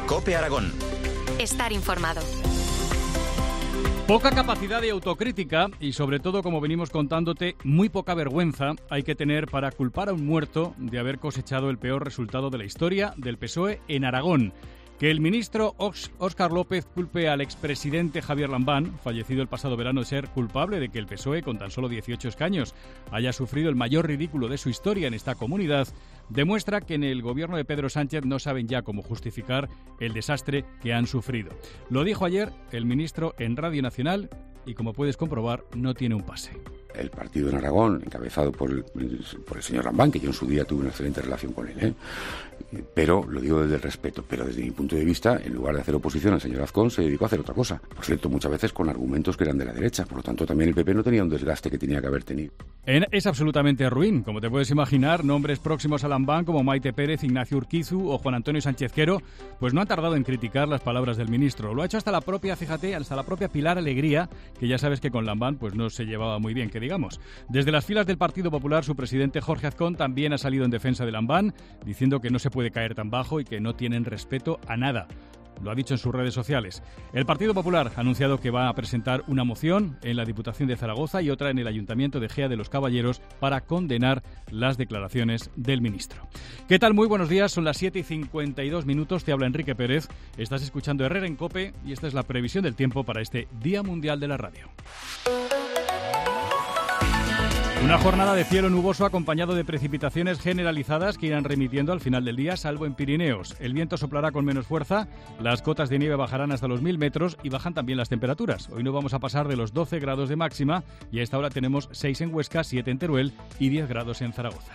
COPE Aragón. Estar informado. Poca capacidad de autocrítica y, sobre todo, como venimos contándote, muy poca vergüenza hay que tener para culpar a un muerto de haber cosechado el peor resultado de la historia del PSOE en Aragón. Que el ministro Óscar López culpe al expresidente Javier Lambán, fallecido el pasado verano, de ser culpable de que el PSOE, con tan solo 18 escaños, haya sufrido el mayor ridículo de su historia en esta comunidad, demuestra que en el gobierno de Pedro Sánchez no saben ya cómo justificar el desastre que han sufrido. Lo dijo ayer el ministro en Radio Nacional y, como puedes comprobar, no tiene un pase. El partido en Aragón, encabezado por el señor Lambán, que yo en su día tuve una excelente relación con él, pero lo digo desde el respeto, pero desde mi punto de vista, en lugar de hacer oposición al señor Azcón, se dedicó a hacer otra cosa. Por cierto, muchas veces con argumentos que eran de la derecha, por lo tanto también el PP no tenía un desgaste que tenía que haber tenido. Es absolutamente ruin, como te puedes imaginar. Nombres próximos a Lambán como Maite Pérez, Ignacio Urquizu o Juan Antonio Sánchez Quero, pues no han tardado en criticar las palabras del ministro. Lo ha hecho hasta la propia, fíjate, hasta la propia Pilar Alegría, que ya sabes que con Lambán pues no se llevaba muy bien, que digamos. Desde las filas del Partido Popular, su presidente Jorge Azcón también ha salido en defensa de Lambán, diciendo que no se puede caer tan bajo y que no tienen respeto a nada. Lo ha dicho en sus redes sociales. El Partido Popular ha anunciado que va a presentar una moción en la Diputación de Zaragoza y otra en el Ayuntamiento de Gea de los Caballeros para condenar las declaraciones del ministro. ¿Qué tal? Muy buenos días. Son las 7:52. Te habla Enrique Pérez. Estás escuchando Herrera en COPE y esta es la previsión del tiempo para este Día Mundial de la Radio. Una jornada de cielo nuboso acompañado de precipitaciones generalizadas que irán remitiendo al final del día, salvo en Pirineos. El viento soplará con menos fuerza, las cotas de nieve bajarán hasta los 1000 metros y bajan también las temperaturas. Hoy no vamos a pasar de los 12 grados de máxima y a esta hora tenemos 6 en Huesca, 7 en Teruel y 10 grados en Zaragoza.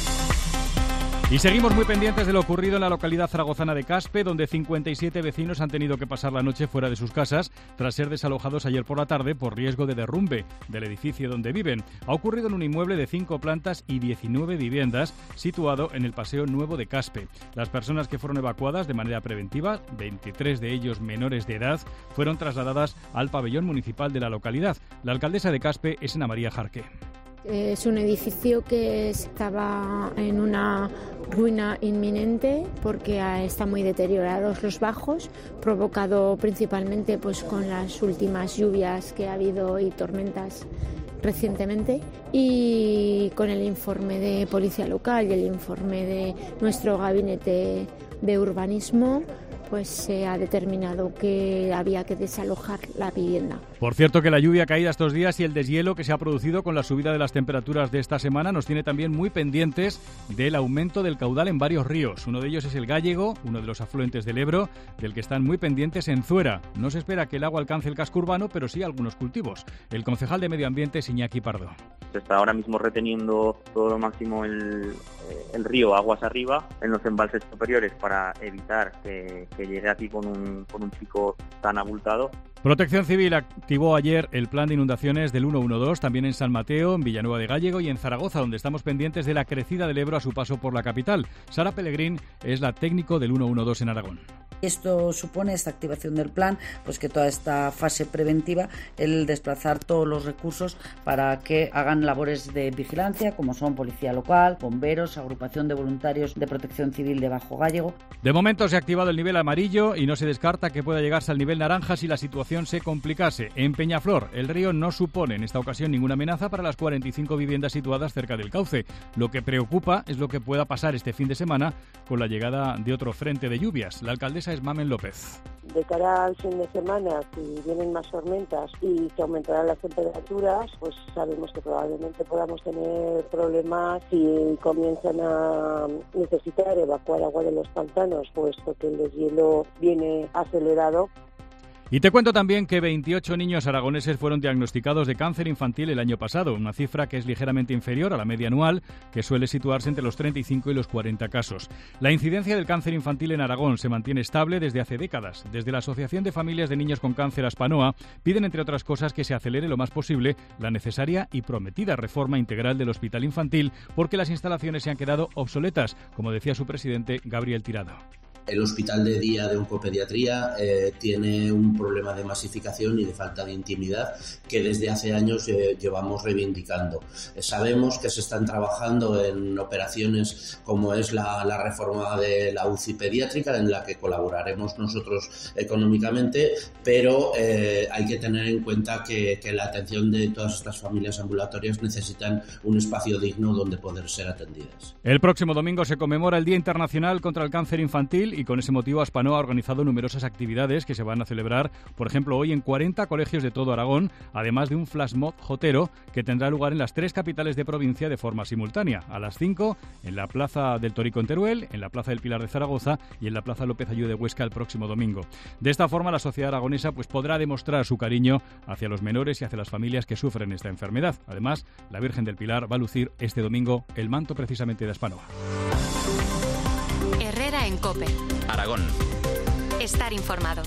Y seguimos muy pendientes de lo ocurrido en la localidad zaragozana de Caspe, donde 57 vecinos han tenido que pasar la noche fuera de sus casas tras ser desalojados ayer por la tarde por riesgo de derrumbe del edificio donde viven. Ha ocurrido en un inmueble de 5 plantas y 19 viviendas situado en el Paseo Nuevo de Caspe. Las personas que fueron evacuadas de manera preventiva, 23 de ellos menores de edad, fueron trasladadas al pabellón municipal de la localidad. La alcaldesa de Caspe es Ana María Jarque. Es un edificio que estaba en una ruina inminente porque están muy deteriorados los bajos, provocado principalmente pues con las últimas lluvias que ha habido y tormentas recientemente, y con el informe de Policía Local y el informe de nuestro gabinete de urbanismo, pues se ha determinado que había que desalojar la vivienda. Por cierto, que la lluvia caída estos días y el deshielo que se ha producido con la subida de las temperaturas de esta semana nos tiene también muy pendientes del aumento del caudal en varios ríos. Uno de ellos es el Gállego, uno de los afluentes del Ebro, del que están muy pendientes en Zuera. No se espera que el agua alcance el casco urbano, pero sí algunos cultivos. El concejal de Medio Ambiente es Iñaki Pardo. Se está ahora mismo reteniendo todo lo máximo el río aguas arriba en los embalses superiores para evitar que llegue aquí con un pico tan abultado. Protección Civil activó ayer el plan de inundaciones del 112, también en San Mateo, en Villanueva de Gállego y en Zaragoza, donde estamos pendientes de la crecida del Ebro a su paso por la capital. Sara Pellegrín es la técnico del 112 en Aragón. Esto supone, esta activación del plan, pues que toda esta fase preventiva, el desplazar todos los recursos para que hagan labores de vigilancia, como son Policía Local, bomberos, agrupación de voluntarios de Protección Civil de Bajo Gállego. De momento se ha activado el nivel amarillo y no se descarta que pueda llegarse al nivel naranja si la situación se complicase. En Peñaflor, el río no supone en esta ocasión ninguna amenaza para las 45 viviendas situadas cerca del cauce. Lo que preocupa es lo que pueda pasar este fin de semana con la llegada de otro frente de lluvias. La alcaldesa es Mamen López. De cara al fin de semana, si vienen más tormentas y se aumentarán las temperaturas, pues sabemos que probablemente podamos tener problemas si comienzan a necesitar evacuar agua de los pantanos, puesto que el deshielo viene acelerado. Y te cuento también que 28 niños aragoneses fueron diagnosticados de cáncer infantil el año pasado, una cifra que es ligeramente inferior a la media anual, que suele situarse entre los 35 y los 40 casos. La incidencia del cáncer infantil en Aragón se mantiene estable desde hace décadas. Desde la Asociación de Familias de Niños con Cáncer, Aspanoa, piden, entre otras cosas, que se acelere lo más posible la necesaria y prometida reforma integral del hospital infantil, porque las instalaciones se han quedado obsoletas, como decía su presidente, Gabriel Tirado. el hospital de día de oncopediatría tiene un problema de masificación y de falta de intimidad que desde hace años llevamos reivindicando. Sabemos que se están trabajando en operaciones como es la reforma de la UCI pediátrica, en la que colaboraremos nosotros económicamente, pero hay que tener en cuenta que la atención de todas estas familias ambulatorias necesitan un espacio digno donde poder ser atendidas. El próximo domingo se conmemora el Día Internacional contra el Cáncer Infantil y con ese motivo Aspanoa ha organizado numerosas actividades que se van a celebrar, por ejemplo, hoy en 40 colegios de todo Aragón, además de un flash mob jotero que tendrá lugar en las 3 capitales de provincia de forma simultánea, a las 5 en la Plaza del Torico en Teruel, en la Plaza del Pilar de Zaragoza y en la Plaza López Ayú de Huesca el próximo domingo. De esta forma la sociedad aragonesa podrá demostrar su cariño hacia los menores y hacia las familias que sufren esta enfermedad. Además, la Virgen del Pilar va a lucir este domingo el manto precisamente de Aspanoa. Herrera en COPE. Aragón. Estar informado.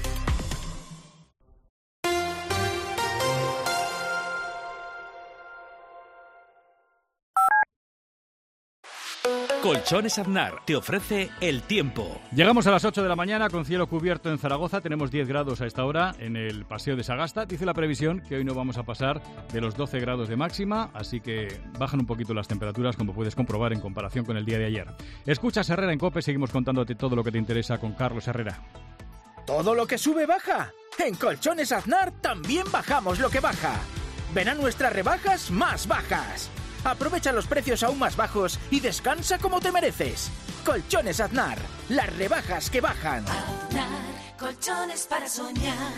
Colchones Aznar te ofrece el tiempo. Llegamos a las 8 de la mañana con cielo cubierto en Zaragoza. Tenemos 10 grados a esta hora en el Paseo de Sagasta. Dice la previsión que hoy no vamos a pasar de los 12 grados de máxima, así que bajan un poquito las temperaturas, como puedes comprobar en comparación con el día de ayer. Escuchas Herrera en COPE, seguimos contándote todo lo que te interesa con Carlos Herrera. Todo lo que sube baja. En Colchones Aznar también bajamos lo que baja. Ven a nuestras rebajas más bajas. Aprovecha los precios aún más bajos y descansa como te mereces. Colchones Aznar, las rebajas que bajan. Aznar, colchones para soñar.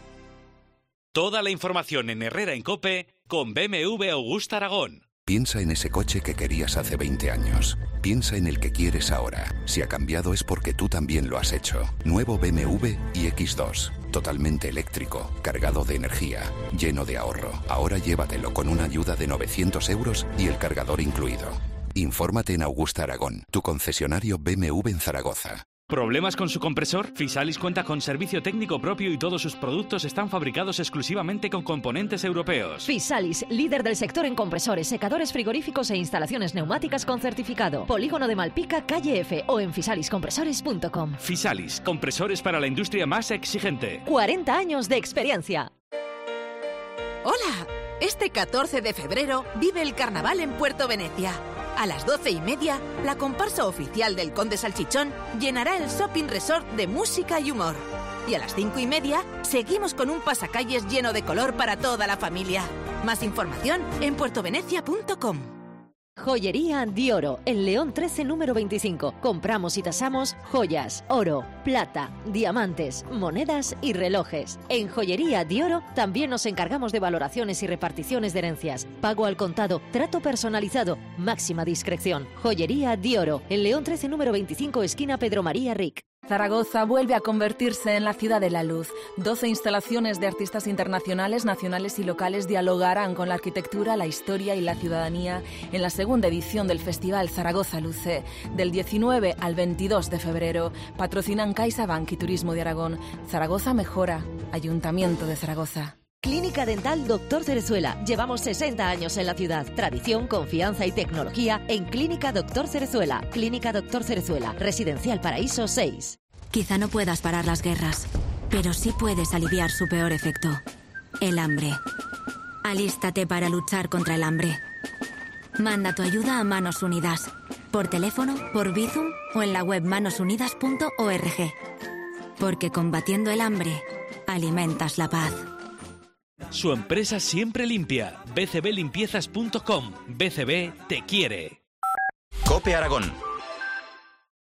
Toda la información en Herrera en COPE con BMW Augusta Aragón. Piensa en ese coche que querías hace 20 años. Piensa en el que quieres ahora. Si ha cambiado es porque tú también lo has hecho. Nuevo BMW iX2. Totalmente eléctrico, cargado de energía, lleno de ahorro. Ahora llévatelo con una ayuda de 900 euros y el cargador incluido. Infórmate en Augusta Aragón, tu concesionario BMW en Zaragoza. ¿Problemas con su compresor? Fisalis cuenta con servicio técnico propio y todos sus productos están fabricados exclusivamente con componentes europeos. Fisalis, líder del sector en compresores, secadores frigoríficos e instalaciones neumáticas con certificado. Polígono de Malpica, calle F o en fisaliscompresores.com. Fisalis, compresores para la industria más exigente. 40 años de experiencia. Hola, este 14 de febrero vive el carnaval en Puerto Venecia. A las 12:30, la comparsa oficial del Conde Salchichón llenará el shopping resort de música y humor. Y a las 5:30, seguimos con un pasacalles lleno de color para toda la familia. Más información en puertovenecia.com. Joyería Dioro, en León 13, número 25. Compramos y tasamos joyas, oro, plata, diamantes, monedas y relojes. En Joyería Dioro también nos encargamos de valoraciones y reparticiones de herencias. Pago al contado, trato personalizado, máxima discreción. Joyería Dioro, en León 13, número 25, esquina Pedro María Ric. Zaragoza vuelve a convertirse en la ciudad de la luz. 12 instalaciones de artistas internacionales, nacionales y locales dialogarán con la arquitectura, la historia y la ciudadanía en la segunda edición del Festival Zaragoza Luce, del 19 al 22 de febrero. Patrocinan CaixaBank y Turismo de Aragón. Zaragoza mejora. Ayuntamiento de Zaragoza. Clínica Dental Dr. Cerezuela. Llevamos 60 años en la ciudad. Tradición, confianza y tecnología en Clínica Dr. Cerezuela. Clínica Dr. Cerezuela. Residencial Paraíso 6. Quizá no puedas parar las guerras, pero sí puedes aliviar su peor efecto. El hambre. Alístate para luchar contra el hambre. Manda tu ayuda a Manos Unidas. Por teléfono, por Bizum o en la web manosunidas.org. Porque combatiendo el hambre, alimentas la paz. Su empresa siempre limpia. bcblimpiezas.com. BCB te quiere. COPE Aragón.